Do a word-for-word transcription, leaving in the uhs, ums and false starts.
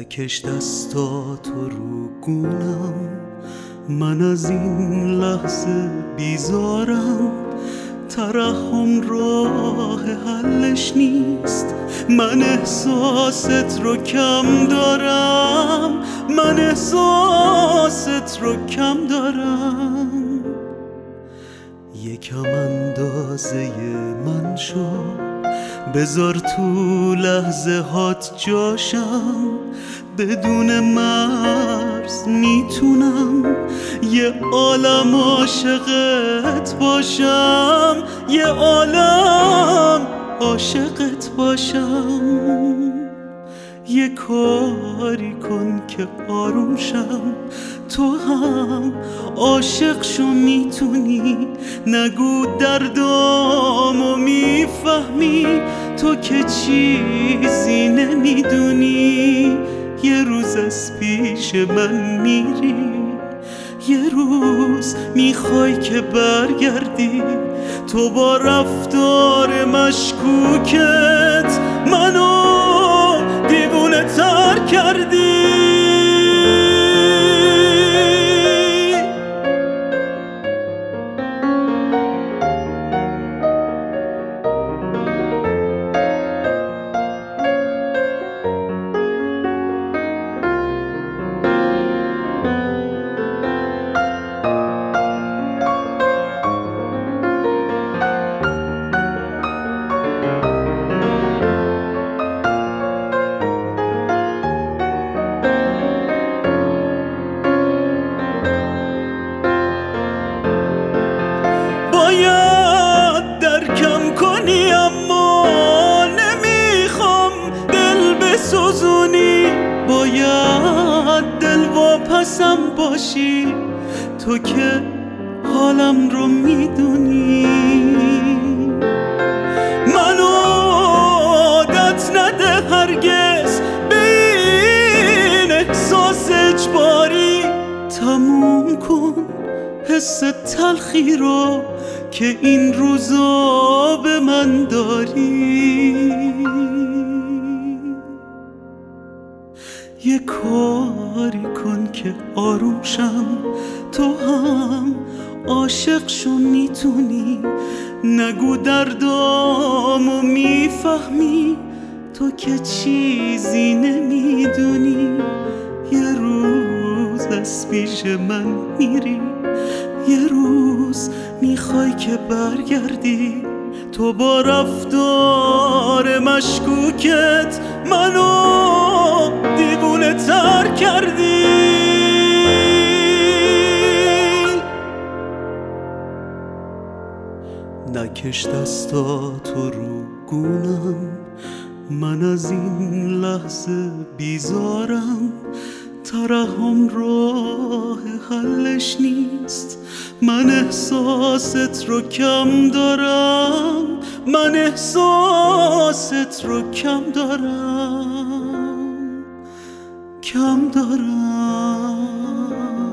نکش دستاتو رو گونم، من از این لحظه بیزارم. ترحم راه حلش نیست، من احساست رو کم دارم، من احساست رو کم دارم. یکم اندازه من شو، بذار تو لحظه هات جاشم. بدون مرز میتونم یه عالم عاشقت باشم، یه عالم عاشقت باشم. یه کاری کن که آروم شم، تو هم عاشق شو میتونی. نگو دردامو میفهمی، تو که چیزی نمیدونی. یه روز از پیش من میری، یه روز میخوای که برگردی. تو با رفتار مشکوکت منو دیوونه تر کردی. باید درکم کنی اما نمیخوام دل بسوزونی. باید دل واپسم باشی، تو که حالم رو میدونی. منو عادت نده هرگز به این احساس اجباری. تموم کن حس تلخی رو که این روزا به من داری. یه کاری کن که آروم شم، تو هم عاشق شو میتونی. نگو دردامو میفهمی، تو که چیزی نمیدونی. یه روز از پیش من میری، یه روز میخوای که برگردی. تو با رفتار مشکوکت منو دیوونه تر کردی. نکش دستاتو رو گونم، من از این لحظه بیزارم. ترحم راه حلش نیست، من احساست رو کم دارم، من احساست رو کم دارم، کم دارم.